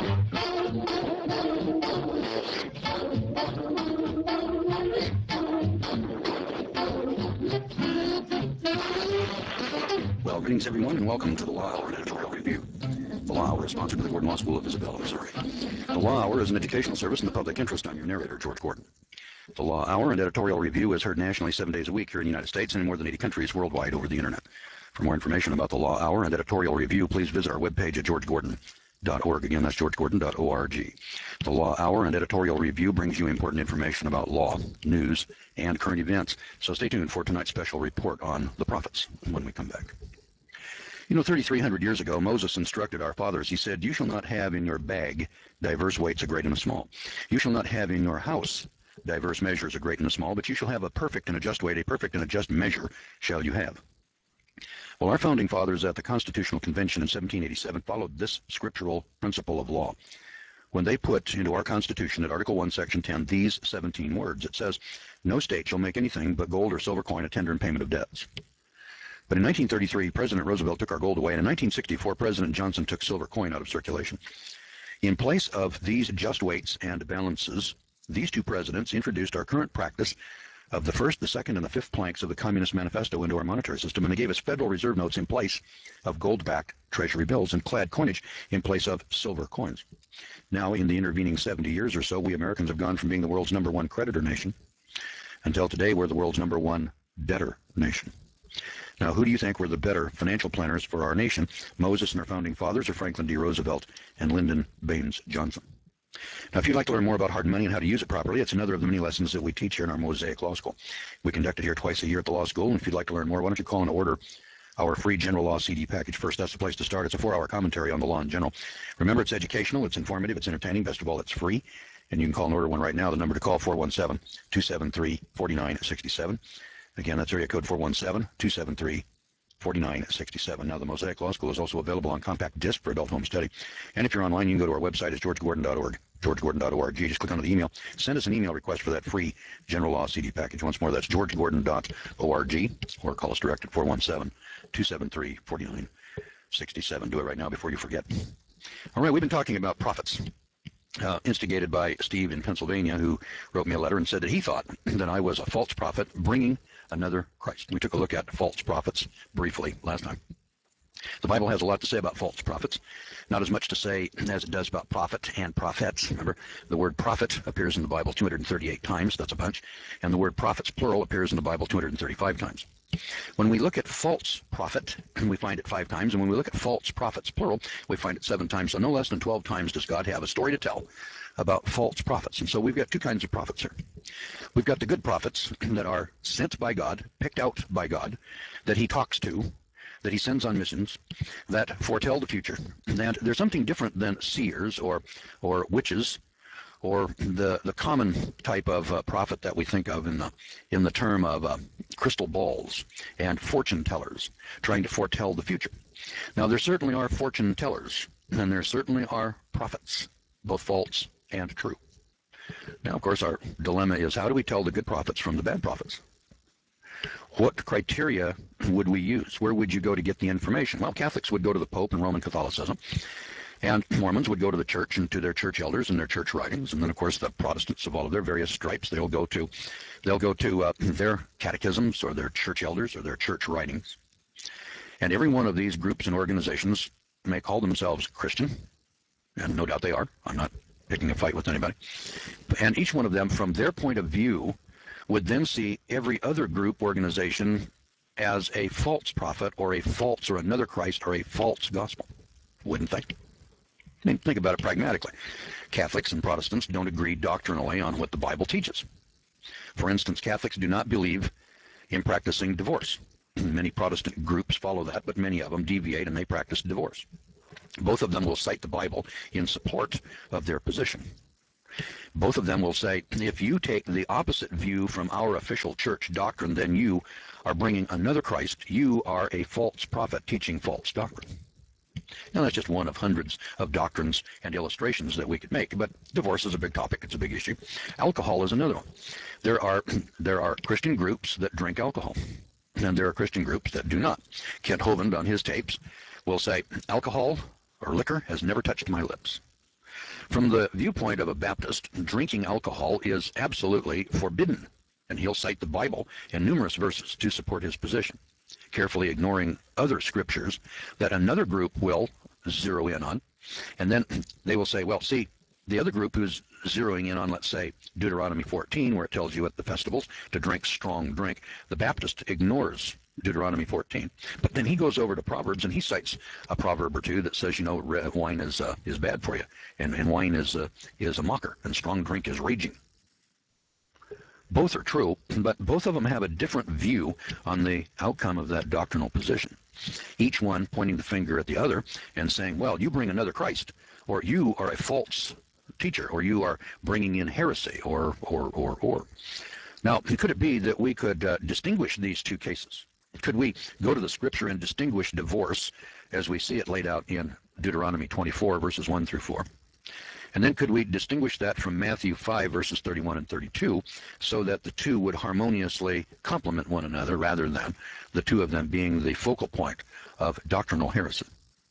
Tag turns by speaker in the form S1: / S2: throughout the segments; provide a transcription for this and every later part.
S1: Well, greetings everyone, and welcome to the Law Hour Editorial Review. The Law Hour is sponsored by the Gordon Law School of Isabella, Missouri. The Law Hour is an educational service in the public interest. I'm your narrator, George Gordon. The Law Hour and Editorial Review is heard nationally 7 days a week here in the United States and in more than 80 countries worldwide over the Internet. For more information about the Law Hour and Editorial Review, please visit our webpage at georgegordon.org. Again, that's georgegordon.org. The Law Hour and Editorial Review brings you important information about law, news, and current events. So stay tuned for tonight's special report on the prophets when we come back. 3,300 years ago, Moses instructed our fathers. He said, "You shall not have in your bag diverse weights, a great and a small. You shall not have in your house diverse measures, a great and a small, but you shall have a perfect and a just weight, a perfect and a just measure shall you have." Well, our founding fathers at the Constitutional Convention in 1787 followed this scriptural principle of law. When they put into our Constitution at Article 1, Section 10, these 17 words, it says, "No state shall make anything but gold or silver coin a tender in payment of debts." But in 1933, President Roosevelt took our gold away, and in 1964, President Johnson took silver coin out of circulation. In place of these just weights and balances, these two presidents introduced our current practice of the first, the second, and the fifth planks of the Communist Manifesto into our monetary system, and they gave us Federal Reserve notes in place of gold-backed Treasury bills and clad coinage in place of silver coins. Now, in the intervening 70 years or so, we Americans have gone from being the world's #1 creditor nation until today we're the world's #1 debtor nation. Now, who do you think were the better financial planners for our nation, Moses and our founding fathers, or Franklin D. Roosevelt and Lyndon Baines Johnson? Now, if you'd like to learn more about hard money and how to use it properly, it's another of the many lessons that we teach here in our Mosaic Law School. We conduct it here twice a year at the law school, and if you'd like to learn more, why don't you call and order our free general law CD package first. That's the place to start. It's a 4-hour commentary on the law in general. Remember, it's educational, it's informative, it's entertaining. Best of all, it's free, and you can call and order one right now. The number to call, 417-273-4967. Again, that's area code 417-273-4967. Now, the Mosaic Law School is also available on compact disc for adult home study. And if you're online, you can go to our website. It's georgegordon.org. georgegordon.org. Just click on the email. Send us an email request for that free general law CD package. Once more, that's georgegordon.org, or call us direct at 417-273-4967. Do it right now before you forget. All right, we've been talking about prophets. Instigated by Steve in Pennsylvania, who wrote me a letter and said that he thought that I was a false prophet bringing another Christ. We took a look at false prophets briefly last time. The Bible has a lot to say about false prophets. Not as much to say as it does about prophet and prophets. Remember, the word prophet appears in the Bible 238 times. That's a bunch. And the word prophets, plural, appears in the Bible 235 times. When we look at false prophet, we find it 5 times. And when we look at false prophets, plural, we find it 7 times. So no less than 12 times does God have a story to tell about false prophets. And so we've got 2 kinds of prophets here. We've got the good prophets that are sent by God, picked out by God, that he talks to, that he sends on missions, that foretell the future. And there's something different than seers or witches, or the common type of prophet that we think of in the term of crystal balls and fortune tellers trying to foretell the future. Now, there certainly are fortune tellers, and there certainly are prophets, both false and true. Now, of course, our dilemma is, how do we tell the good prophets from the bad prophets? What criteria would we use? Where would you go to get the information? Well, Catholics would go to the Pope and Roman Catholicism, and Mormons would go to the church and to their church elders and their church writings. And then, of course, the Protestants of all of their various stripes, they'll go to their catechisms or their church elders or their church writings. And every one of these groups and organizations may call themselves Christian, and no doubt they are. I'm not picking a fight with anybody. And each one of them, from their point of view, would then see every other group organization as a false prophet or a false or another Christ or a false gospel. Wouldn't they? I mean, think about it pragmatically. Catholics and Protestants don't agree doctrinally on what the Bible teaches. For instance, Catholics do not believe in practicing divorce. Many Protestant groups follow that, but many of them deviate and they practice divorce. Both of them will cite the Bible in support of their position. Both of them will say, if you take the opposite view from our official church doctrine, then you are bringing another Christ. You are a false prophet teaching false doctrine. Now, that's just one of hundreds of doctrines and illustrations that we could make, but divorce is a big topic. It's a big issue. Alcohol is another one. There are Christian groups that drink alcohol, and there are Christian groups that do not. Kent Hovind on his tapes will say, alcohol or liquor has never touched my lips. From the viewpoint of a Baptist, drinking alcohol is absolutely forbidden, and he'll cite the Bible and numerous verses to support his position, carefully ignoring other scriptures that another group will zero in on. And then they will say, well, see, the other group who's zeroing in on, let's say, Deuteronomy 14, where it tells you at the festivals to drink strong drink, the Baptist ignores Deuteronomy 14. But then he goes over to Proverbs and he cites a proverb or two that says, you know, wine is bad for you, and wine is a mocker, and strong drink is raging. Both are true, but both of them have a different view on the outcome of that doctrinal position. Each one pointing the finger at the other and saying, well, you bring another Christ, or you are a false teacher, or you are bringing in heresy, or. Now, could it be that we could distinguish these two cases? Could we go to the scripture and distinguish divorce as we see it laid out in Deuteronomy 24, verses 1 through 4? And then could we distinguish that from Matthew 5, verses 31 and 32, so that the two would harmoniously complement one another rather than the two of them being the focal point of doctrinal heresy?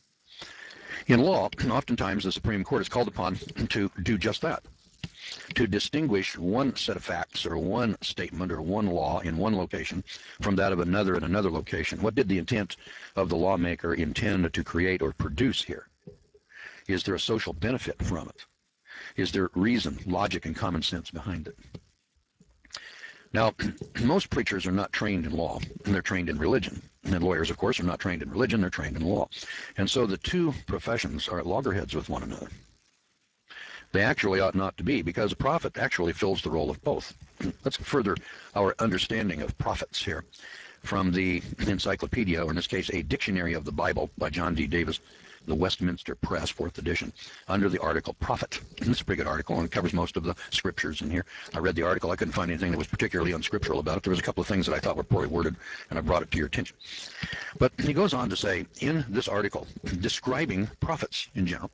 S1: In law, oftentimes the Supreme Court is called upon to do just that, to distinguish one set of facts or one statement or one law in one location from that of another in another location. What did the intent of the lawmaker intend to create or produce here? Is there a social benefit from it? Is there reason, logic, and common sense behind it? Now, most preachers are not trained in law, and they're trained in religion. And lawyers, of course, are not trained in religion, they're trained in law. And so the two professions are at loggerheads with one another. They actually ought not to be, because a prophet actually fills the role of both. Let's further our understanding of prophets here from the encyclopedia, or in this case, a dictionary of the Bible by John D. Davis, the Westminster Press, 4th edition, under the article Prophet. It's a pretty good article, and it covers most of the scriptures in here. I read the article. I couldn't find anything that was particularly unscriptural about it. There was a couple of things that I thought were poorly worded, and I brought it to your attention. But he goes on to say, in this article, describing prophets in general,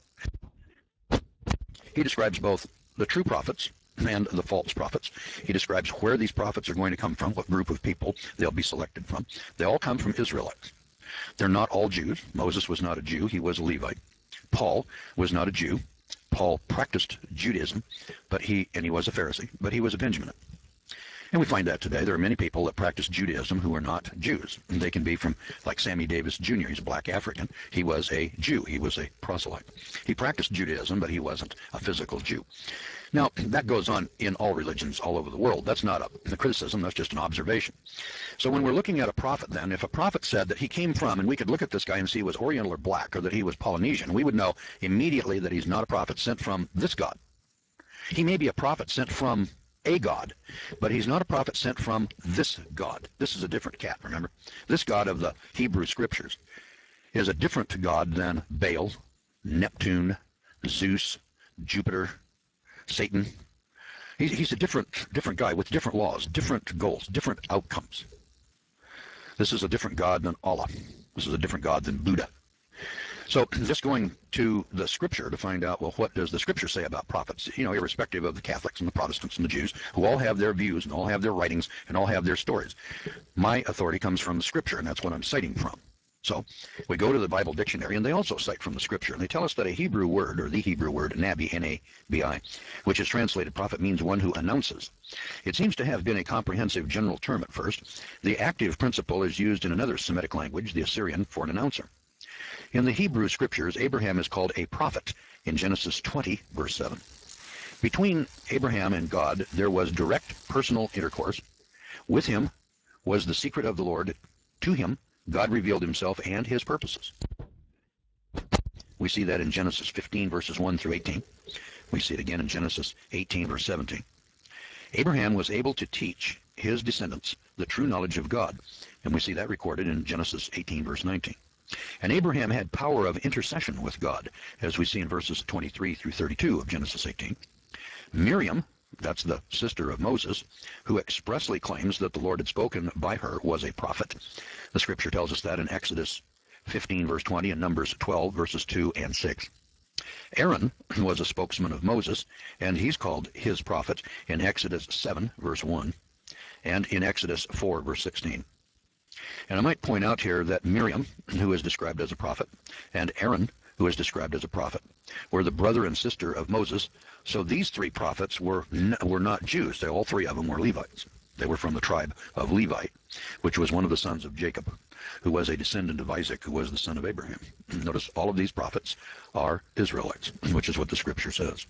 S1: he describes both the true prophets and the false prophets. He describes where these prophets are going to come from, what group of people they'll be selected from. They all come from Israelites. They're not all Jews. Moses was not a Jew. He was a Levite. Paul was not a Jew. Paul practiced Judaism, and he was a Pharisee, but he was a Benjaminite. And we find that today. There are many people that practice Judaism who are not Jews. And they can be from, like Sammy Davis Jr., he's a black African. He was a Jew. He was a proselyte. He practiced Judaism, but he wasn't a physical Jew. Now, that goes on in all religions all over the world. That's not a criticism. That's just an observation. So when we're looking at a prophet, then, if a prophet said that he came from, and we could look at this guy and see he was Oriental or black, or that he was Polynesian, we would know immediately that he's not a prophet sent from this God. He may be a prophet sent from a God, but he's not a prophet sent from this God. This is a different cat, remember? This God of the Hebrew Scriptures is a different God than Baal, Neptune, Zeus, Jupiter, Satan. He's a different guy with different laws, different goals, different outcomes. This is a different God than Allah. This is a different God than Buddha. So just going to the scripture to find out, well, what does the scripture say about prophets? You know, irrespective of the Catholics and the Protestants and the Jews, who all have their views and all have their writings and all have their stories. My authority comes from the scripture, and that's what I'm citing from. So we go to the Bible dictionary, and they also cite from the scripture, and they tell us that a Hebrew word, or the Hebrew word, nabi, N-A-B-I, which is translated prophet, means one who announces. It seems to have been a comprehensive general term at first. The active principle is used in another Semitic language, the Assyrian, for an announcer. In the Hebrew scriptures, Abraham is called a prophet in Genesis 20, verse 7. Between Abraham and God, there was direct personal intercourse. With him was the secret of the Lord. To him, God revealed himself and his purposes. We see that in Genesis 15, verses 1 through 18. We see it again in Genesis 18, verse 17. Abraham was able to teach his descendants the true knowledge of God, and we see that recorded in Genesis 18, verse 19. And Abraham had power of intercession with God, as we see in verses 23 through 32 of Genesis 18. Miriam, that's the sister of Moses, who expressly claims that the Lord had spoken by her, was a prophet. The scripture tells us that in Exodus 15, verse 20, and Numbers 12, verses 2 and 6. Aaron was a spokesman of Moses, and he's called his prophet in Exodus 7, verse 1, and in Exodus 4, verse 16. And I might point out here that Miriam, who is described as a prophet, and Aaron, who is described as a prophet, were the brother and sister of Moses. So these three prophets were not Jews. All three of them were Levites. They were from the tribe of Levi, which was one of the sons of Jacob, who was a descendant of Isaac, who was the son of Abraham. Notice all of these prophets are Israelites, which is what the scripture says.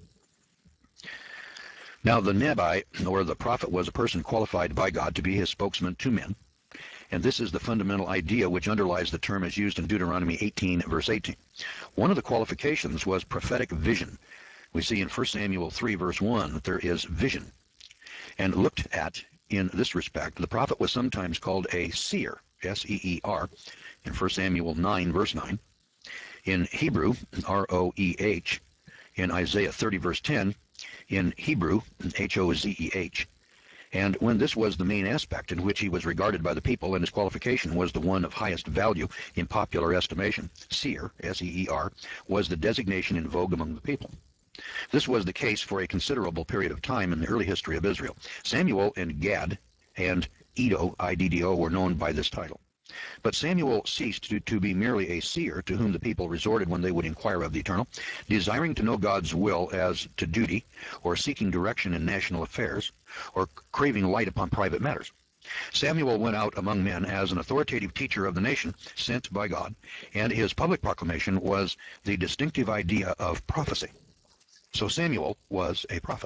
S1: Now the Nabi, or the prophet, was a person qualified by God to be his spokesman to men. And this is the fundamental idea which underlies the term as used in Deuteronomy 18, verse 18. One of the qualifications was prophetic vision. We see in 1 Samuel 3, verse 1, that there is vision. And looked at in this respect, the prophet was sometimes called a seer, S-E-E-R, in 1 Samuel 9, verse 9. In Hebrew, R-O-E-H, in Isaiah 30, verse 10, in Hebrew, H-O-Z-E-H. And when this was the main aspect in which he was regarded by the people, and his qualification was the one of highest value in popular estimation, seer, S-E-E-R, was the designation in vogue among the people. This was the case for a considerable period of time in the early history of Israel. Samuel and Gad and Iddo, I-D-D-O, were known by this title. But Samuel ceased to be merely a seer to whom the people resorted when they would inquire of the Eternal, desiring to know God's will as to duty, or seeking direction in national affairs, or craving light upon private matters. Samuel went out among men as an authoritative teacher of the nation, sent by God, and his public proclamation was the distinctive idea of prophecy. So Samuel was a prophet.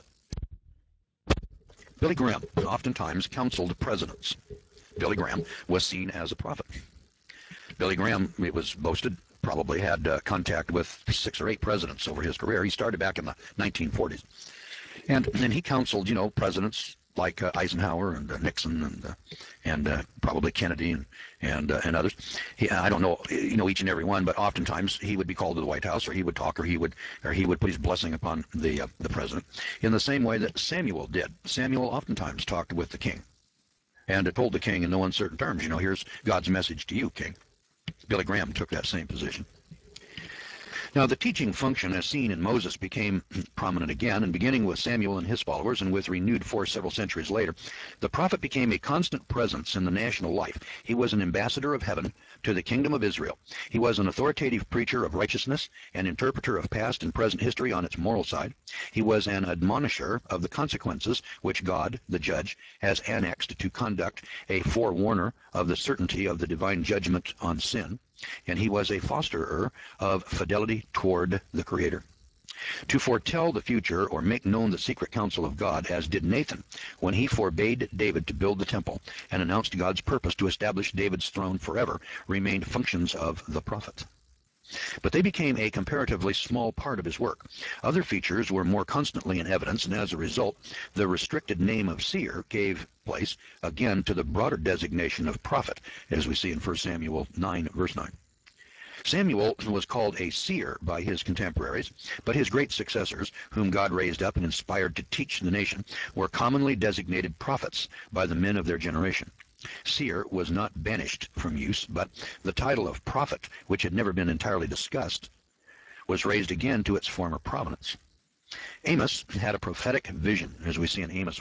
S1: Billy Graham oftentimes counseled presidents. Billy Graham was seen as a prophet. Billy Graham, it was boasted, probably had contact with 6 or 8 presidents over his career. He started back in the 1940s. And then he counseled, presidents like Eisenhower and Nixon and probably Kennedy and others. I don't know, each and every one, but oftentimes he would be called to the White House, or he would talk, or he would put his blessing upon the president, in the same way that Samuel did. Samuel oftentimes talked with the king and told the king in no uncertain terms, here's God's message to you, king. Billy Graham took that same position. Now, the teaching function, as seen in Moses, became prominent again, and beginning with Samuel and his followers, and with renewed force several centuries later, the prophet became a constant presence in the national life. He was an ambassador of heaven to the kingdom of Israel. He was an authoritative preacher of righteousness, an interpreter of past and present history on its moral side. He was an admonisher of the consequences which God, the judge, has annexed to conduct, a forewarner of the certainty of the divine judgment on sin, and he was a fosterer of fidelity toward the Creator. To foretell the future, or make known the secret counsel of God, as did Nathan when he forbade David to build the temple and announced God's purpose to establish David's throne forever, remained functions of the prophet. But they became a comparatively small part of his work. Other features were more constantly in evidence, and as a result, the restricted name of seer gave place again to the broader designation of prophet, as we see in 1 Samuel 9, verse 9. Samuel was called a seer by his contemporaries, but his great successors, whom God raised up and inspired to teach the nation, were commonly designated prophets by the men of their generation. Seer was not banished from use, but the title of prophet, which had never been entirely discussed, was raised again to its former prominence. Amos had a prophetic vision, as we see in Amos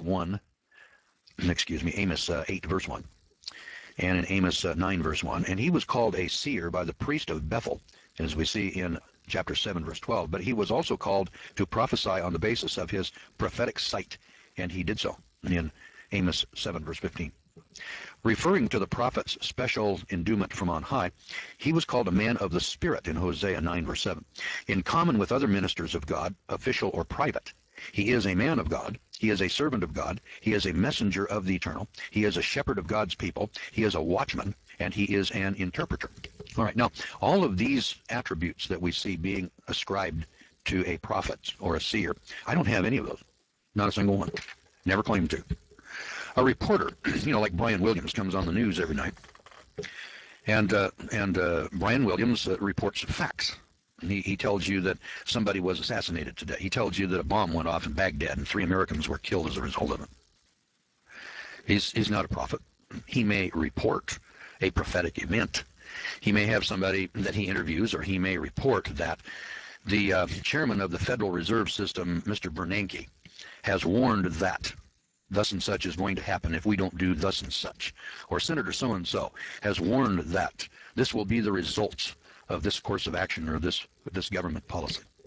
S1: 8, verse 1. And in Amos 9, verse 1. And he was called a seer by the priest of Bethel, as we see in chapter 7, verse 12. But he was also called to prophesy on the basis of his prophetic sight, and he did so in Amos 7, verse 15. Referring to the prophet's special endowment from on high, he was called a man of the Spirit in Hosea 9, verse 7. In common with other ministers of God, official or private, he is a man of God, he is a servant of God, he is a messenger of the Eternal, he is a shepherd of God's people, he is a watchman, and he is an interpreter. All right, now, all of these attributes that we see being ascribed to a prophet or a seer, I don't have any of those. Not a single one. Never claimed to. A reporter, like Brian Williams, comes on the news every night, and Brian Williams reports facts. He tells you that somebody was assassinated today. He tells you that a bomb went off in Baghdad and 3 Americans were killed as a result of it. He's not a prophet. He may report a prophetic event. He may have somebody that he interviews, or he may report that the chairman of the Federal Reserve System, Mr. Bernanke, has warned that thus and such is going to happen if we don't do thus and such. Or Senator so-and-so has warned that this will be the results of this course of action or this government policy.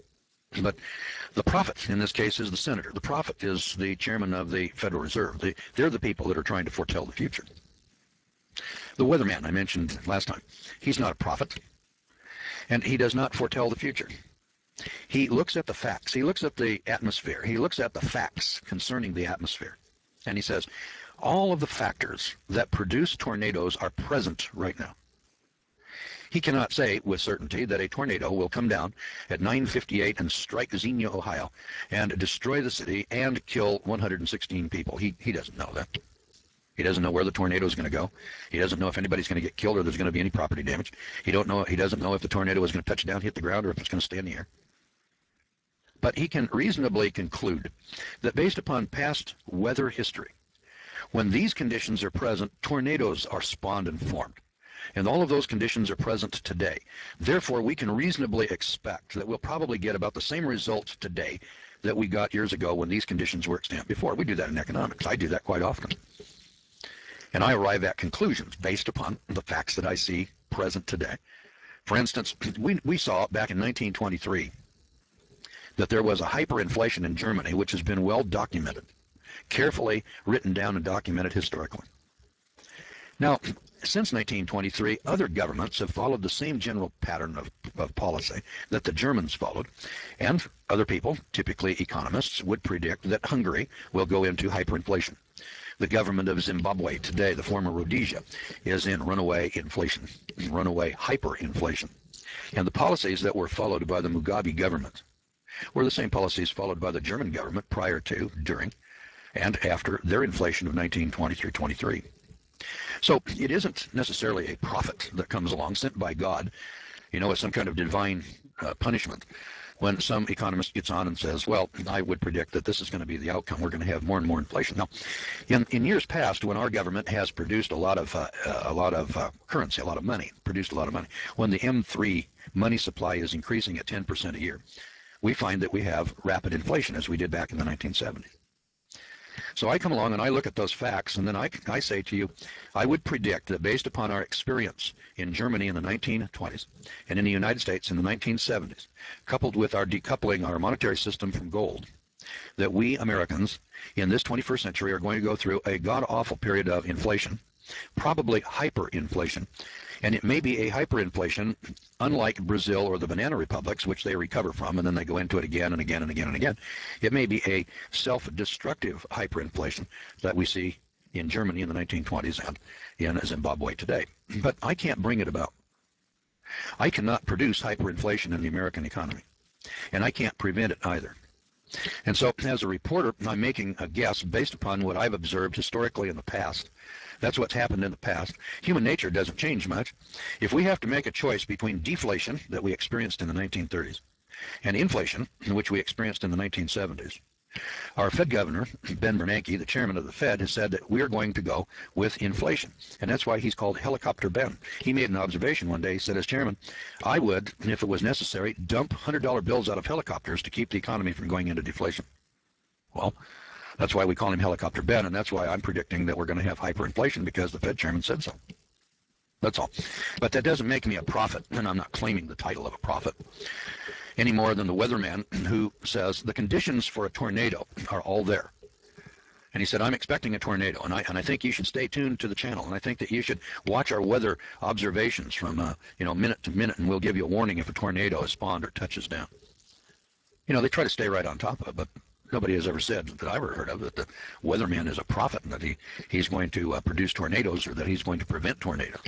S1: But the prophet in this case is the senator. The prophet is the chairman of the Federal Reserve. They're the people that are trying to foretell the future. The weatherman I mentioned last time, he's not a prophet, and he does not foretell the future. He looks at the facts. He looks at the atmosphere. He looks at the facts concerning the atmosphere. And he says, all of the factors that produce tornadoes are present right now. He cannot say with certainty that a tornado will come down at 9:58 and strike Xenia, Ohio, and destroy the city and kill 116 people. He doesn't know that. He doesn't know where the tornado is going to go. He doesn't know if anybody's going to get killed or there's going to be any property damage. He doesn't know if the tornado is going to touch down, hit the ground, or if it's going to stay in the air. But he can reasonably conclude that based upon past weather history, when these conditions are present, tornadoes are spawned and formed. And all of those conditions are present today. Therefore, we can reasonably expect that we'll probably get about the same result today that we got years ago when these conditions were extant before. We do that in economics. I do that quite often. And I arrive at conclusions based upon the facts that I see present today. For instance, we saw back in 1923 that there was a hyperinflation in Germany, which has been well documented, carefully written down and documented historically. Now, since 1923, other governments have followed the same general pattern of policy that the Germans followed, and other people, typically economists, would predict that Hungary will go into hyperinflation. The government of Zimbabwe today, the former Rhodesia, is in runaway inflation, runaway hyperinflation. And the policies that were followed by the Mugabe government were the same policies followed by the German government prior to, during, and after their inflation of 1920 through 23. So it isn't necessarily a prophet that comes along sent by God, as some kind of divine punishment. When some economist gets on and says, well, I would predict that this is going to be the outcome. We're going to have more and more inflation. Now, in years past, when our government has produced a lot of currency, a lot of money, when the M3 money supply is increasing at 10% a year, we find that we have rapid inflation, as we did back in the 1970s. So I come along and I look at those facts, and then I say to you, I would predict that based upon our experience in Germany in the 1920s and in the United States in the 1970s, coupled with our decoupling our monetary system from gold, that we Americans in this 21st century are going to go through a god-awful period of inflation, probably hyperinflation, and it may be a hyperinflation unlike Brazil or the banana republics, which they recover from, and then they go into it again and again and again and again. It may be a self-destructive hyperinflation that we see in Germany in the 1920s and in Zimbabwe today. But I can't bring it about. I cannot produce hyperinflation in the American economy, and I can't prevent it either. And so as a reporter, I'm making a guess based upon what I've observed historically in the past. That's what's happened in the past. Human nature doesn't change much. If we have to make a choice between deflation that we experienced in the 1930s and inflation, which we experienced in the 1970s, our Fed governor, Ben Bernanke, the chairman of the Fed, has said that we're going to go with inflation. And that's why he's called Helicopter Ben. He made an observation one day. He said, as chairman, I would, if it was necessary, dump $100 bills out of helicopters to keep the economy from going into deflation. Well, that's why we call him Helicopter Ben, and that's why I'm predicting that we're going to have hyperinflation, because the Fed chairman said so. That's all. But that doesn't make me a prophet, and I'm not claiming the title of a prophet any more than the weatherman who says the conditions for a tornado are all there. And he said, I'm expecting a tornado, and I think you should stay tuned to the channel, and I think that you should watch our weather observations from minute to minute, and we'll give you a warning if a tornado is spawned or touches down. They try to stay right on top of it, but nobody has ever said that I've ever heard of that the weatherman is a prophet and that he's going to produce tornadoes or that he's going to prevent tornadoes.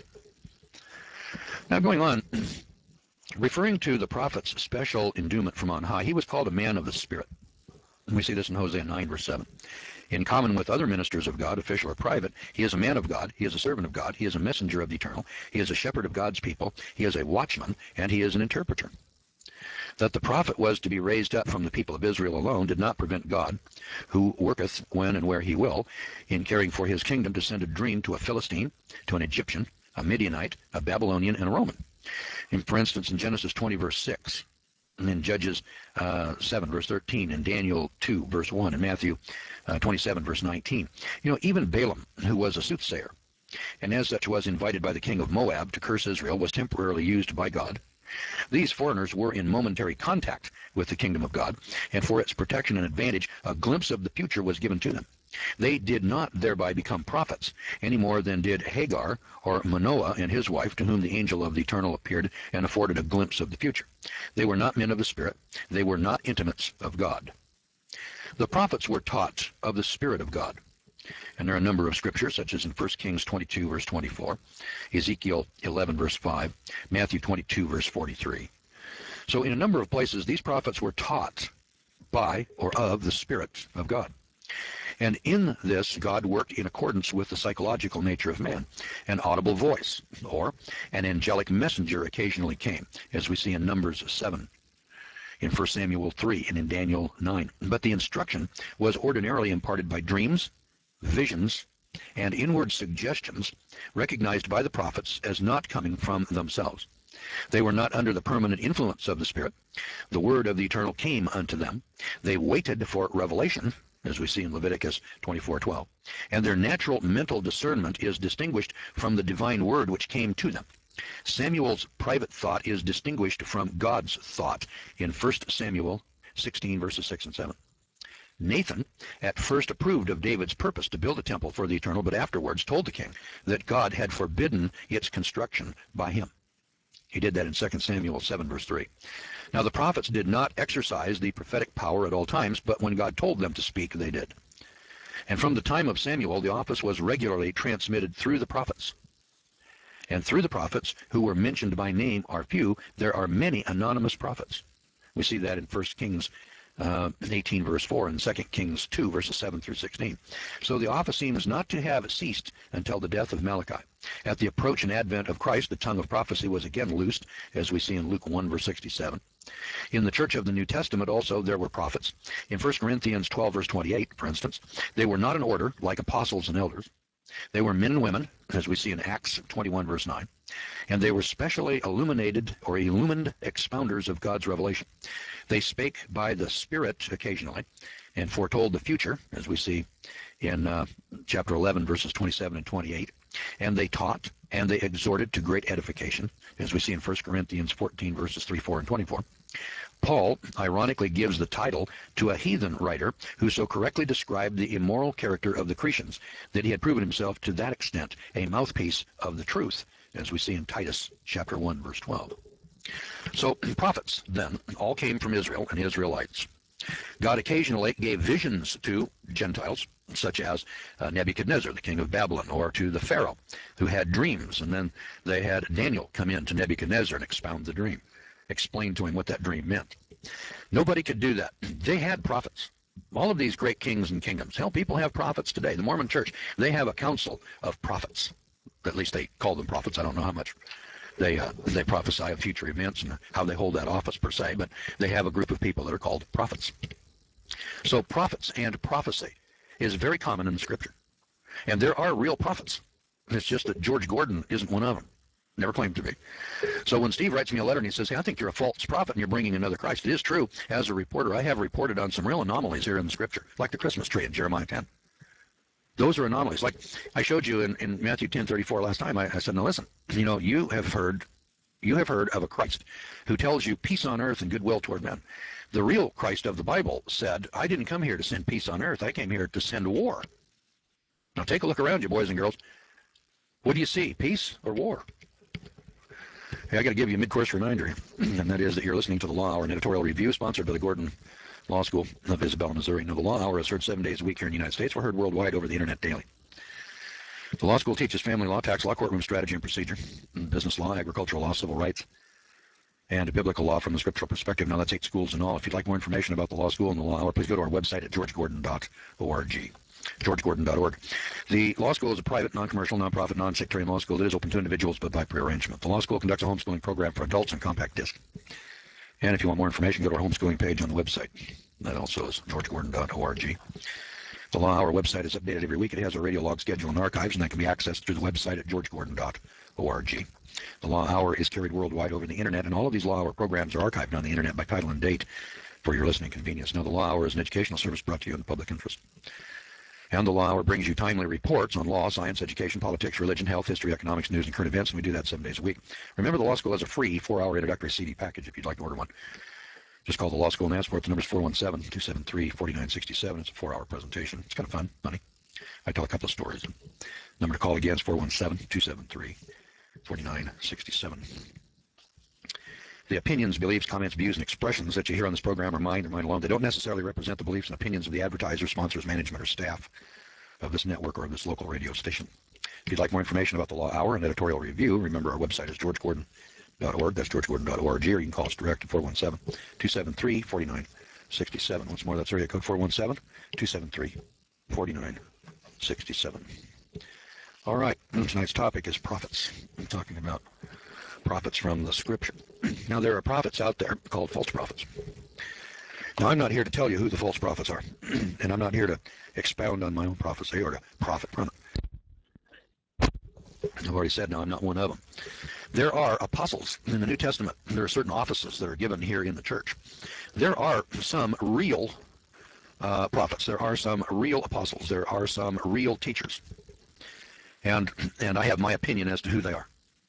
S1: Now, going on, referring to the prophet's special endowment from on high, he was called a man of the Spirit. And we see this in Hosea 9, verse 7. In common with other ministers of God, official or private, he is a man of God, he is a servant of God, he is a messenger of the eternal, he is a shepherd of God's people, he is a watchman, and he is an interpreter. That the prophet was to be raised up from the people of Israel alone did not prevent God, who worketh when and where he will, in caring for his kingdom, to send a dream to a Philistine, to an Egyptian, a Midianite, a Babylonian, and a Roman. For instance, in Genesis 20, verse 6, and in Judges 7, verse 13, and Daniel 2, verse 1, and Matthew 27, verse 19. Even Balaam, who was a soothsayer, and as such was invited by the king of Moab to curse Israel, was temporarily used by God These foreigners were in momentary contact with the kingdom of God, and for its protection and advantage, a glimpse of the future was given to them. They did not thereby become prophets, any more than did Hagar or Manoah and his wife, to whom the angel of the Eternal appeared and afforded a glimpse of the future. They were not men of the Spirit. They were not intimates of God. The prophets were taught of the Spirit of God. And there are a number of scriptures, such as in 1 Kings 22, verse 24, Ezekiel 11, verse 5, Matthew 22, verse 43. So in a number of places, these prophets were taught by or of the Spirit of God. And in this, God worked in accordance with the psychological nature of man. An audible voice, or an angelic messenger occasionally came, as we see in Numbers 7, in 1 Samuel 3, and in Daniel 9. But the instruction was ordinarily imparted by dreams, visions, and inward suggestions recognized by the prophets as not coming from themselves. They were not under the permanent influence of the Spirit. The word of the Eternal came unto them. They waited for revelation, as we see in Leviticus 24:12. And their natural mental discernment is distinguished from the divine word which came to them. Samuel's private thought is distinguished from God's thought in 1 Samuel 16, verses 6 and 7. Nathan at first approved of David's purpose to build a temple for the Eternal, but afterwards told the king that God had forbidden its construction by him. He did that in 2 Samuel 7, verse 3. Now the prophets did not exercise the prophetic power at all times, but when God told them to speak, they did. And from the time of Samuel, the office was regularly transmitted through the prophets. And through the prophets, who were mentioned by name, are few. There are many anonymous prophets. We see that in 1 Kings 18, verse 4, and 2 Kings 2, verses 7 through 16. So the office seems not to have ceased until the death of Malachi. At the approach and advent of Christ, the tongue of prophecy was again loosed, as we see in Luke 1, verse 67. In the church of the New Testament also there were prophets. In 1 Corinthians 12, verse 28, for instance, they were not in order like apostles and elders. They were men and women, as we see in Acts 21, verse 9. And they were specially illuminated or illumined expounders of God's revelation. They spake by the Spirit occasionally and foretold the future, as we see in chapter 11, verses 27 and 28. And they taught and they exhorted to great edification, as we see in 1 Corinthians 14, verses 3, 4, and 24. Paul ironically gives the title to a heathen writer who so correctly described the immoral character of the Cretans that he had proven himself to that extent a mouthpiece of the truth, as we see in Titus chapter 1, verse 12. So prophets, then, all came from Israel and Israelites. God occasionally gave visions to Gentiles, such as Nebuchadnezzar, the king of Babylon, or to the Pharaoh, who had dreams, and then they had Daniel come in to Nebuchadnezzar and expound the dream, explain to him what that dream meant. Nobody could do that. They had prophets. All of these great kings and kingdoms. Hell, people have prophets today. The Mormon Church, they have a council of prophets. At least they call them prophets. I don't know how much they prophesy of future events and how they hold that office per se, but they have a group of people that are called prophets. So prophets and prophecy is very common in the Scripture. And there are real prophets. It's just that George Gordon isn't one of them. Never claimed to be. So when Steve writes me a letter and he says, hey, I think you're a false prophet and you're bringing another Christ, it is true. As a reporter, I have reported on some real anomalies here in the Scripture, like the Christmas tree in Jeremiah 10. Those are anomalies. Like I showed you in Matthew 10:34 last time, I said, now listen, you have heard of a Christ who tells you peace on earth and goodwill toward men. The real Christ of the Bible said, I didn't come here to send peace on earth. I came here to send war. Now take a look around you, boys and girls. What do you see, peace or war? Hey, I got to give you a mid-course reminder, and that is that you're listening to the Law Hour, an editorial review sponsored by the Gordon Law School of Isabella, Missouri. Now, the Law Hour is heard 7 days a week here in the United States. We're heard worldwide over the internet daily. The law school teaches family law, tax law, courtroom strategy and procedure, business law, agricultural law, civil rights, and biblical law from the scriptural perspective. Now, that's 8 schools in all. If you'd like more information about the law school and the Law Hour, please go to our website at georgegordon.org. georgegordon.org. The law school is a private, non-commercial, non-profit, non-sectarian law school that is open to individuals but by prearrangement. The law school conducts a homeschooling program for adults on compact disc. And if you want more information, go to our homeschooling page on the website. That also is georgegordon.org. The Law Hour website is updated every week. It has a radio log schedule and archives, and that can be accessed through the website at georgegordon.org. The Law Hour is carried worldwide over the internet, and all of these Law Hour programs are archived on the internet by title and date for your listening convenience. Now, the Law Hour is an educational service brought to you in the public interest. And the Law Hour brings you timely reports on law, science, education, politics, religion, health, history, economics, news, and current events, and we do that 7 days a week. Remember, the Law School has a free 4-hour introductory CD package if you'd like to order one. Just call the Law School and ask for it. The number's 417-273-4967. It's a 4-hour presentation. It's kind of fun, funny. I tell a couple of stories. Number to call again is 417-273-4967. The opinions, beliefs, comments, views, and expressions that you hear on this program are mine or mine alone. They don't necessarily represent the beliefs and opinions of the advertisers, sponsors, management, or staff of this network or of this local radio station. If you'd like more information about the Law Hour and editorial review, remember our website is georgegordon.org. That's georgegordon.org, or you can call us direct at 417-273-4967. Once more, that's area code 417-273-4967. All right, tonight's topic is prophets. I'm talking about prophets from the Scripture. Now, there are prophets out there called false prophets. Now, I'm not here to tell you who the false prophets are, and I'm not here to expound on my own prophecy or to profit from it. I've already said, no, I'm not one of them. There are apostles in the New Testament. There are certain offices that are given here in the church. There are some real prophets. There are some real apostles. There are some real teachers. And I have my opinion as to who they are.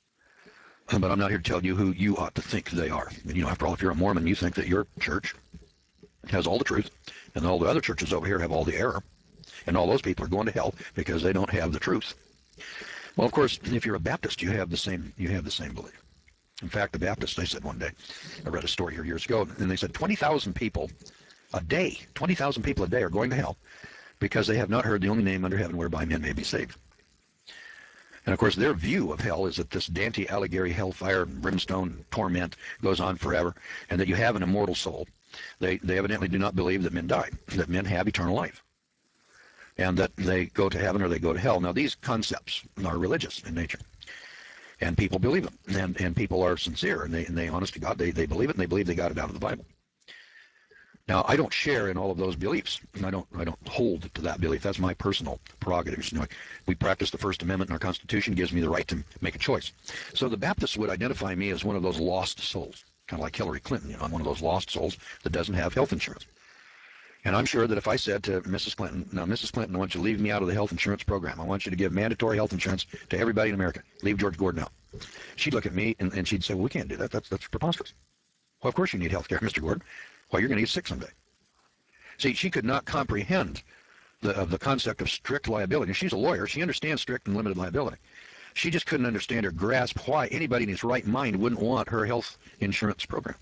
S1: But I'm not here to tell you who you ought to think they are. And, after all, if you're a Mormon, you think that your church has all the truth, and all the other churches over here have all the error, and all those people are going to hell because they don't have the truth. Well, of course, if you're a Baptist, you have the same belief. In fact, the Baptists, they said one day, I read a story here years ago, and they said 20,000 people a day are going to hell because they have not heard the only name under heaven whereby men may be saved. And of course, their view of hell is that this Dante Alighieri hellfire, brimstone, torment goes on forever, and that you have an immortal soul. They evidently do not believe that men die, that men have eternal life, and that they go to heaven or they go to hell. Now, these concepts are religious in nature, and people believe them, and people are sincere, and they honest to God, they believe it, and they believe they got it out of the Bible. Now, I don't share in all of those beliefs, and I don't hold to that belief. That's my personal prerogatives. We practice the First Amendment in our Constitution, gives me the right to make a choice. So the Baptists would identify me as one of those lost souls, kind of like Hillary Clinton. I'm one of those lost souls that doesn't have health insurance. And I'm sure that if I said to Mrs. Clinton, now, Mrs. Clinton, I want you to leave me out of the health insurance program. I want you to give mandatory health insurance to everybody in America. Leave George Gordon out. She'd look at me and she'd say, well, we can't do that. That's preposterous. Well, of course you need health care, Mr. Gordon. Well, you're going to get sick someday. See, she could not comprehend the concept of strict liability. She's a lawyer. She understands strict and limited liability. She just couldn't understand or grasp why anybody in his right mind wouldn't want her health insurance program.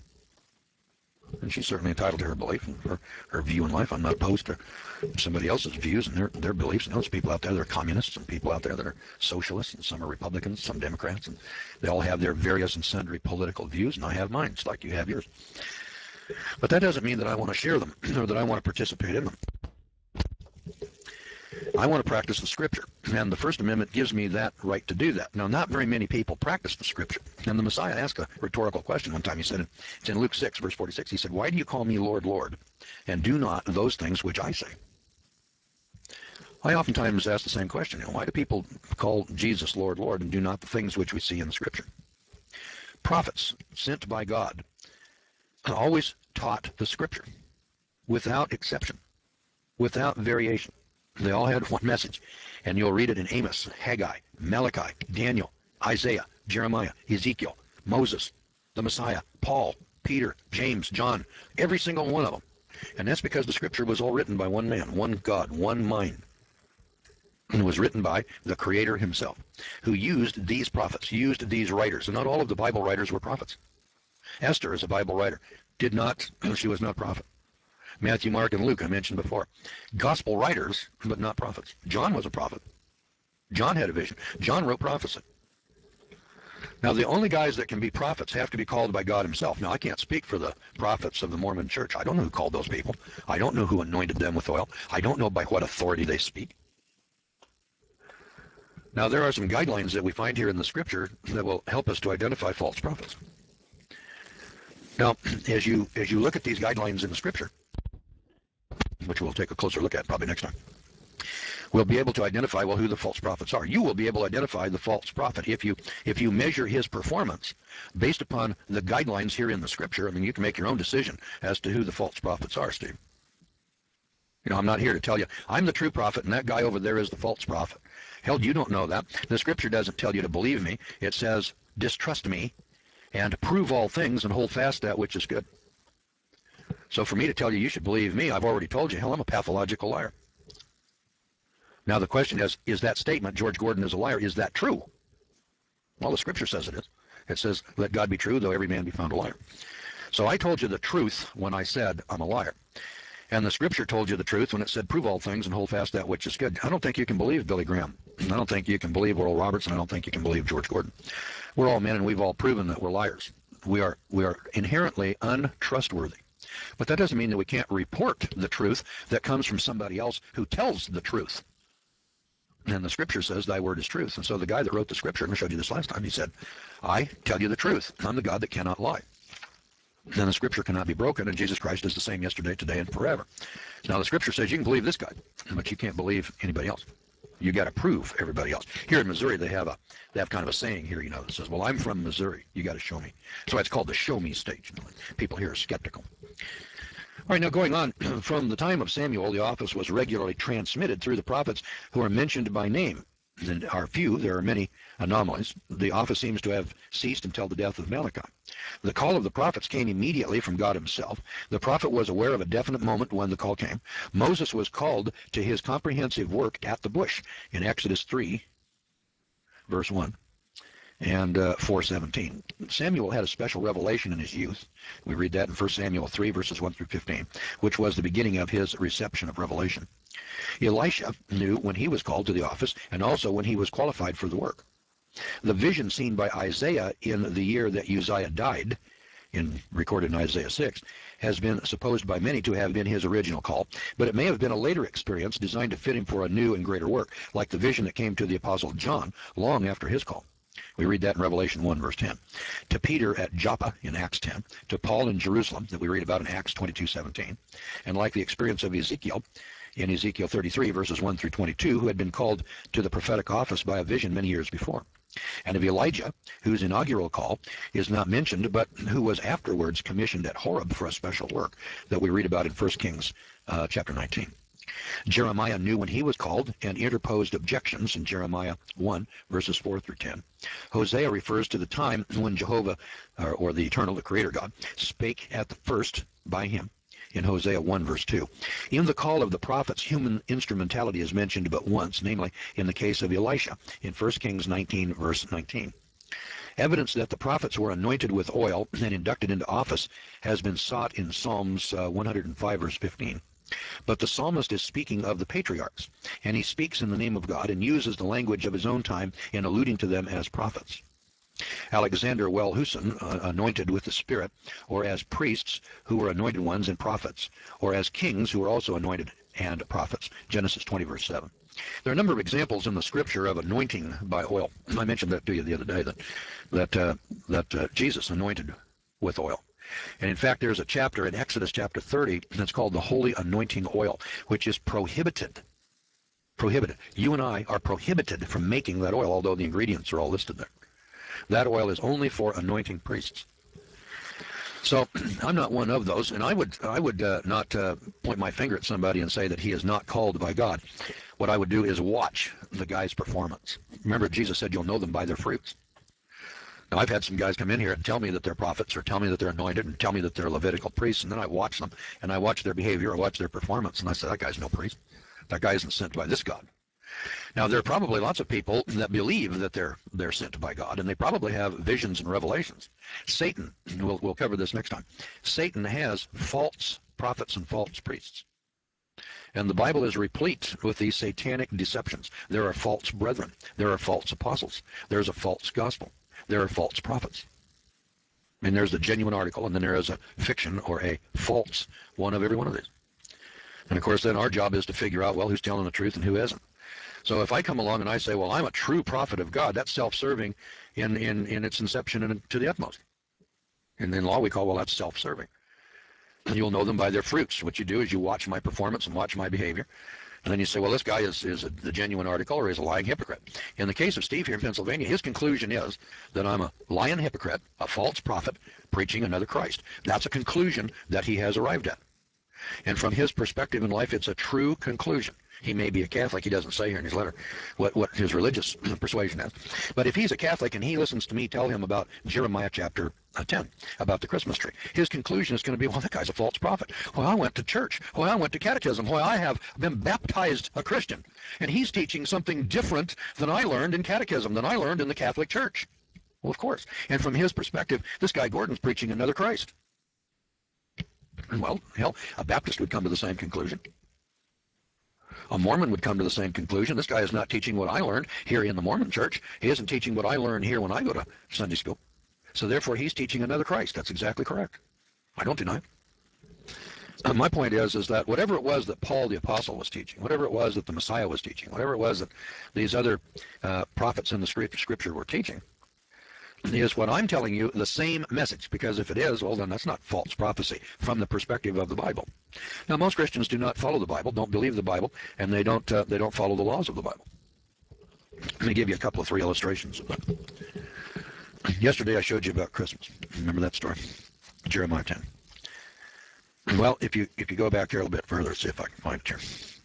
S1: And she's certainly entitled to her belief and her view in life. I'm not opposed to somebody else's views and their beliefs. There's people out there that are communists and people out there that are socialists, and some are Republicans, some Democrats, and they all have their various and sundry political views, and I have mine, just like you have yours. But that doesn't mean that I want to share them or that I want to participate in them. I want to practice the Scripture, and the First Amendment gives me that right to do that. Now, not very many people practice the Scripture, and the Messiah asked a rhetorical question one time. He said, it's in Luke 6, verse 46, he said, why do you call me Lord, Lord, and do not those things which I say? I oftentimes ask the same question, why do people call Jesus Lord, Lord, and do not the things which we see in the Scripture? Prophets sent by God always taught the Scripture without exception, without variation. They all had one message, and you'll read it in Amos, Haggai, Malachi, Daniel, Isaiah, Jeremiah, Ezekiel, Moses, the Messiah, Paul, Peter, James, John, every single one of them. And that's because the Scripture was all written by one man, one God, one mind. And it was written by the Creator himself, who used these prophets, used these writers. And not all of the Bible writers were prophets. Esther is a Bible writer. She was not a prophet. Matthew, Mark, and Luke, I mentioned before. Gospel writers, but not prophets. John was a prophet. John had a vision. John wrote prophecy. Now, the only guys that can be prophets have to be called by God himself. Now, I can't speak for the prophets of the Mormon church. I don't know who called those people. I don't know who anointed them with oil. I don't know by what authority they speak. Now, there are some guidelines that we find here in the Scripture that will help us to identify false prophets. Now, as you look at these guidelines in the Scripture, which we'll take a closer look at probably next time, we'll be able to identify, well, who the false prophets are. You will be able to identify the false prophet if you measure his performance based upon the guidelines here in the Scripture. I mean, you can make your own decision as to who the false prophets are, Steve. I'm not here to tell you I'm the true prophet and that guy over there is the false prophet. Hell, you don't know that. The scripture doesn't tell you to believe me. It says, distrust me and prove all things and hold fast that which is good. So for me to tell you should believe me, I've already told you, hell, I'm a pathological liar. Now the question is that statement, George Gordon is a liar, is that true? Well, the scripture says it is. It says, let God be true, though every man be found a liar. So I told you the truth when I said I'm a liar. And the scripture told you the truth when it said, prove all things and hold fast that which is good. I don't think you can believe Billy Graham. I don't think you can believe Oral Roberts, and I don't think you can believe George Gordon. We're all men, and we've all proven that we're liars. We are inherently untrustworthy. But that doesn't mean that we can't report the truth that comes from somebody else who tells the truth. And the scripture says, thy word is truth. And so the guy that wrote the scripture, and I showed you this last time, he said, I tell you the truth. I'm the God that cannot lie. Then the scripture cannot be broken, and Jesus Christ is the same yesterday, today, and forever. Now the scripture says you can believe this guy, but you can't believe anybody else. You got to prove everybody else. Here in Missouri, they have kind of a saying here, that says, well, I'm from Missouri. You got to show me. So it's called the show me state. People here are skeptical. All right, now going on, from the time of Samuel, the office was regularly transmitted through the prophets who are mentioned by name. There are few, there are many anomalies. The office seems to have ceased until the death of Malachi. The call of the prophets came immediately from God himself. The prophet was aware of a definite moment when the call came. Moses was called to his comprehensive work at the bush in Exodus 3, verse 1. And 4:17. Samuel had a special revelation in his youth. We read that in 1 Samuel 3, verses 1 through 15, which was the beginning of his reception of revelation. Elisha knew when he was called to the office and also when he was qualified for the work. The vision seen by Isaiah in the year that Uzziah died, recorded in Isaiah 6, has been supposed by many to have been his original call, but it may have been a later experience designed to fit him for a new and greater work, like the vision that came to the Apostle John long after his call. We read that in Revelation 1, verse 10. To Peter at Joppa in Acts 10. To Paul in Jerusalem that we read about in Acts 22:17. And like the experience of Ezekiel in Ezekiel 33, verses 1 through 22, who had been called to the prophetic office by a vision many years before. And of Elijah, whose inaugural call is not mentioned, but who was afterwards commissioned at Horeb for a special work that we read about in 1 Kings chapter 19. Jeremiah knew when he was called and interposed objections in Jeremiah 1, verses 4 through 10. Hosea refers to the time when Jehovah, or the eternal, the creator God, spake at the first by him in Hosea 1, verse 2. In the call of the prophets, human instrumentality is mentioned but once, namely in the case of Elisha in 1 Kings 19, verse 19. Evidence that the prophets were anointed with oil and inducted into office has been sought in Psalms 105, verse 15. But the psalmist is speaking of the patriarchs, and he speaks in the name of God and uses the language of his own time in alluding to them as prophets. Alexander Wellhausen, anointed with the Spirit, or as priests who were anointed ones and prophets, or as kings who were also anointed and prophets. Genesis 20, verse 7. There are a number of examples in the Scripture of anointing by oil. I mentioned that to you the other day, that Jesus anointed with oil. And in fact, there's a chapter in Exodus chapter 30 that's called the Holy Anointing Oil, which is prohibited. Prohibited. You and I are prohibited from making that oil, although the ingredients are all listed there. That oil is only for anointing priests. So I'm not one of those, and I would not point my finger at somebody and say that he is not called by God. What I would do is watch the guy's performance. Remember, Jesus said you'll know them by their fruits. Now, I've had some guys come in here and tell me that they're prophets, or tell me that they're anointed, and tell me that they're Levitical priests, and then I watch them, and I watch their behavior, I watch their performance, and I say, that guy's no priest. That guy isn't sent by this God. Now, there are probably lots of people that believe that they're sent by God, and they probably have visions and revelations. Satan, we'll cover this next time, Satan has false prophets and false priests. And the Bible is replete with these satanic deceptions. There are false brethren. There are false apostles. There's a false gospel. There are false prophets. And there's the genuine article, and then there is a fiction or a false one of every one of these. And of course, then our job is to figure out, well, who's telling the truth and who isn't. So if I come along and I say, well, I'm a true prophet of God, that's self-serving in its inception and to the utmost. And in law we call, well, that's self-serving. And you'll know them by their fruits. What you do is you watch my performance and watch my behavior. And then you say, well, this guy is the genuine article, or he's a lying hypocrite. In the case of Steve here in Pennsylvania, his conclusion is that I'm a lying hypocrite, a false prophet, preaching another Christ. That's a conclusion that he has arrived at. And from his perspective in life, it's a true conclusion. He may be a Catholic. He doesn't say here in his letter what his religious persuasion is. But if he's a Catholic and he listens to me tell him about Jeremiah chapter 10, about the Christmas tree, his conclusion is going to be, well, that guy's a false prophet. Well, I went to church. Well, I went to catechism. Well, I have been baptized a Christian. And he's teaching something different than I learned in catechism, than I learned in the Catholic Church. Well, of course. And from his perspective, this guy Gordon's preaching another Christ. Well, hell, a Baptist would come to the same conclusion. A Mormon would come to the same conclusion. This guy is not teaching what I learned here in the Mormon church. He isn't teaching what I learned here when I go to Sunday school. So therefore, he's teaching another Christ. That's exactly correct. I don't deny it. My point is that whatever it was that Paul the Apostle was teaching, whatever it was that the Messiah was teaching, whatever it was that these other prophets in the Scripture were teaching, is what I'm telling you the same message. Because if it is, well, then that's not false prophecy from the perspective of the Bible. Now, most Christians do not follow the Bible, don't believe the Bible, and they don't follow the laws of the Bible. Let me give you a couple of 3 illustrations of that. Yesterday I showed you about Christmas. Remember that story? Jeremiah 10. Well, if you go back here a little bit further, see if I can find it here.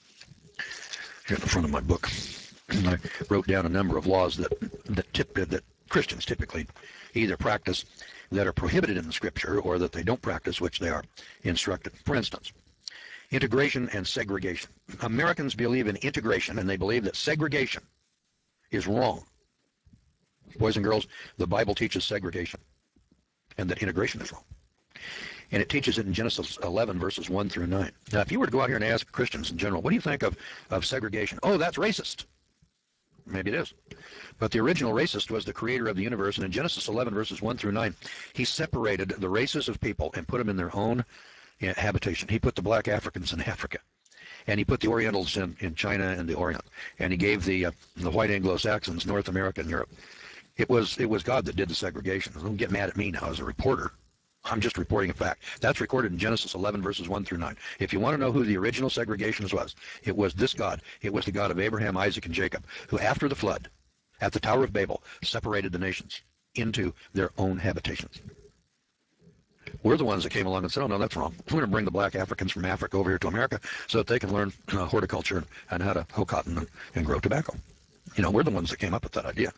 S1: Here in the front of my book, I wrote down a number of laws that Christians typically either practice that are prohibited in the Scripture or that they don't practice, which they are instructed. For instance, integration and segregation. Americans believe in integration, and they believe that segregation is wrong. Boys and girls, the Bible teaches segregation, and that integration is wrong. And it teaches it in Genesis 11, verses 1 through 9. Now, if you were to go out here and ask Christians in general, what do you think of segregation? Oh, that's racist. Maybe it is. But the original racist was the creator of the universe, and in Genesis 11, verses 1 through 9, he separated the races of people and put them in their own habitation. He put the black Africans in Africa, and he put the Orientals in China and the Orient, and he gave the white Anglo-Saxons North America and Europe. It was God that did the segregation. Don't get mad at me now as a reporter. I'm just reporting a fact. That's recorded in Genesis 11, verses 1 through 9. If you want to know who the original segregationist was, it was this God. It was the God of Abraham, Isaac, and Jacob, who after the flood, at the Tower of Babel, separated the nations into their own habitations. We're the ones that came along and said, oh, no, that's wrong. We're going to bring the black Africans from Africa over here to America so that they can learn horticulture and how to hoe cotton and grow tobacco. We're the ones that came up with that idea.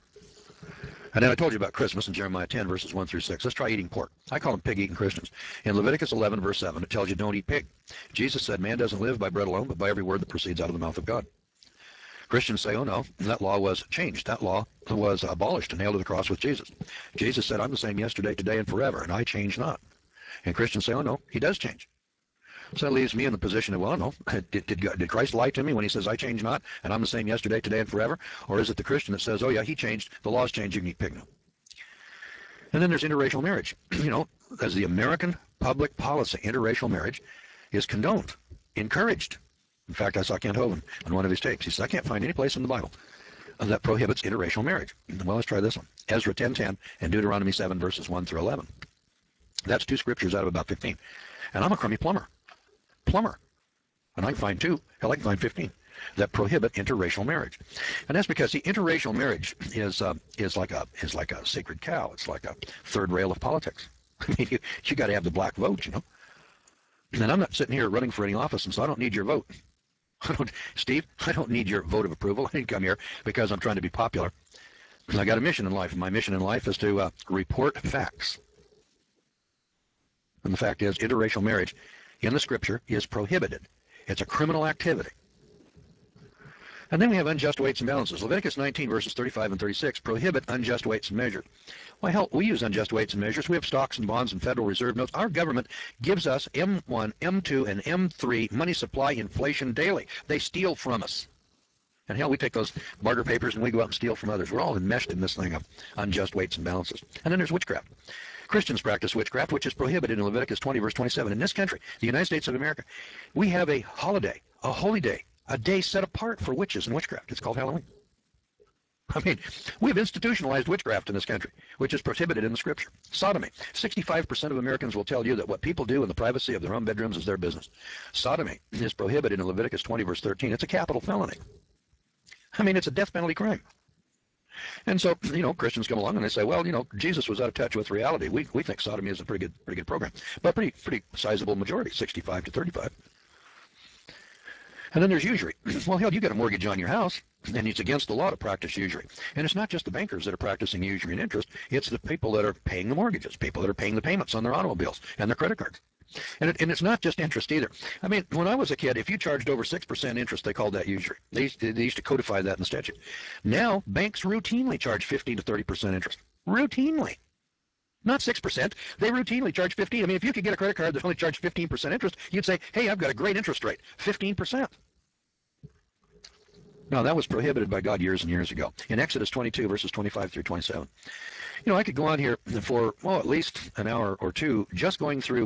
S1: And then I told you about Christmas in Jeremiah 10, verses 1 through 6. Let's try eating pork. I call them pig-eating Christians. In Leviticus 11, verse 7, it tells you don't eat pig. Jesus said, man doesn't live by bread alone, but by every word that proceeds out of the mouth of God. Christians say, oh no, that law was changed. That law was abolished and nailed to the cross with Jesus. Jesus said, I'm the same yesterday, today, and forever, and I change not. And Christians say, oh no, he does change. So that leaves me in the position of, well, no, did Christ lie to me when he says, I change not, and I'm the same yesterday, today, and forever? Or is it the Christian that says, oh yeah, he changed, the law's changed, you can eat pig now? And then there's interracial marriage. As the American public policy, interracial marriage is condoned, encouraged. In fact, I saw Kent Hovind on one of his tapes. He said, I can't find any place in the Bible that prohibits interracial marriage. Well, let's try this one. Ezra 10:10 and Deuteronomy 7, verses 1 through 11. That's 2 scriptures out of about 15. And I'm a crummy plumber. And I can find 2, hell, I can find 15, that prohibit interracial marriage. And that's because, see, interracial marriage is like a sacred cow. It's like a third rail of politics. I mean, you got to have the black vote, And I'm not sitting here running for any office, and so I don't need your vote. Steve, I don't need your vote of approval. I didn't come here because I'm trying to be popular. I got a mission in life, and my mission in life is to report facts. And the fact is, interracial marriage in the Scripture is prohibited. It's a criminal activity. And then we have unjust weights and balances. Leviticus 19, verses 35 and 36 prohibit unjust weights and measures. Why, hell, we use unjust weights and measures. We have stocks and bonds and Federal Reserve notes. Our government gives us M1, M2, and M3 money supply inflation daily. They steal from us. And hell, we take those barter papers and we go out and steal from others. We're all enmeshed in this thing of unjust weights and balances. And then there's witchcraft. Christians practice witchcraft, which is prohibited in Leviticus 20, verse 27. In this country, the United States of America, we have a holiday, a holy day, a day set apart for witches and witchcraft. It's called Halloween. I mean, we have institutionalized witchcraft in this country, which is prohibited in the Scripture. Sodomy. 65% of Americans will tell you that what people do in the privacy of their own bedrooms is their business. Sodomy is prohibited in Leviticus 20, verse 13. It's a capital felony. I mean, it's a death penalty crime. And so, Christians come along and they say, well, Jesus was out of touch with reality. We think sodomy is a pretty good program, but pretty sizable majority, 65 to 35. And then there's usury. Well, hell, you got a mortgage on your house, and it's against the law to practice usury. And it's not just the bankers that are practicing usury and interest. It's the people that are paying the mortgages, people that are paying the payments on their automobiles and their credit cards. And it's not just interest either. I mean, when I was a kid, if you charged over 6% interest, they called that usury. They used to codify that in the statute. Now, banks routinely charge 15 to 30% interest. Routinely. Not 6%. They routinely charge 15. I mean, if you could get a credit card that only charged 15% interest, you'd say, hey, I've got a great interest rate, 15%. Now, that was prohibited by God years and years ago. In Exodus 22, verses 25 through 27. I could go on here for, at least an hour or two just going through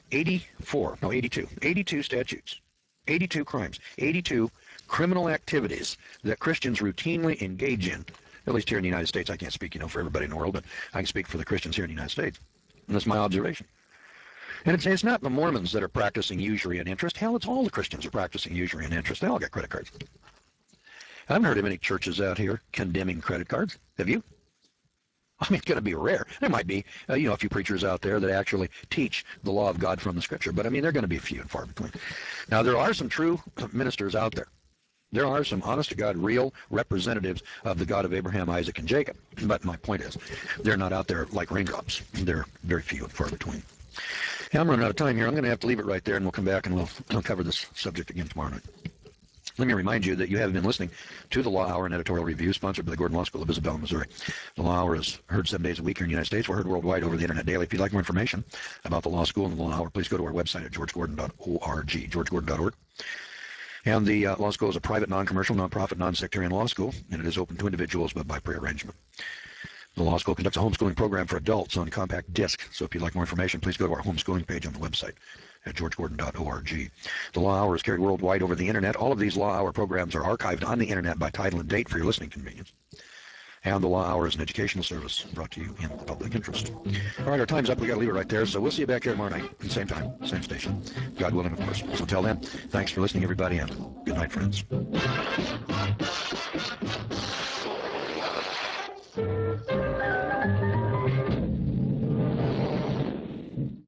S1: 82 statutes, 82 crimes, 82 criminal activities that Christians routinely engage in, at least here in the United States. I can't speak, for everybody in the world, but I can speak for the Christians here in the United States. And that's my observation. And it's not the Mormons that are practicing usury and interest. Hell, it's all the Christians are practicing usury and interest. They all got credit cards. I haven't heard of any churches out here condemning credit cards. Have you? I mean, it's going to be rare. There might be, a few preachers out there that actually teach the law of God from the Scripture, but I mean, they're going to be few and far between. Now, there are some true ministers out there. There are some honest-to-God, real representatives of the God of Abraham, Isaac, and Jacob. But my point is, they're not out there like raindrops. They're very few and far between. Hey, I'm running out of time here. I'm going to have to leave it right there, and we'll come back and we'll cover this subject again tomorrow night. Let me remind you that you have been listening to the Law Hour and Editorial Review, sponsored by the Gordon Law School of Isabella, Missouri. The Law Hour is heard 7 days a week here in the United States. We're heard worldwide over the Internet daily. If you'd like more information about the Law School and the Law Hour, please go to our website at georgegordon.org, georgegordon.org. And the Law School is a private, non-commercial, non-profit, non-sectarian law school, and it is open to individuals but by prearrangement. The Law School conducts a homeschooling program for adults on compact disc. So if you'd like more information, please go to our homeschooling page on the website at georgegordon.org. The Law Hour is carried worldwide over the Internet. All of these Law Hour programs are archived on the Internet by title and date for your listening convenience. And the Law Hour is an educational service brought to you in the public interest. All right, our time's up. We got to leave it right there. So we'll see you back here tomorrow night, same time, same station. God willing, of course. So until then, thanks for listening, everybody, and good night, friends.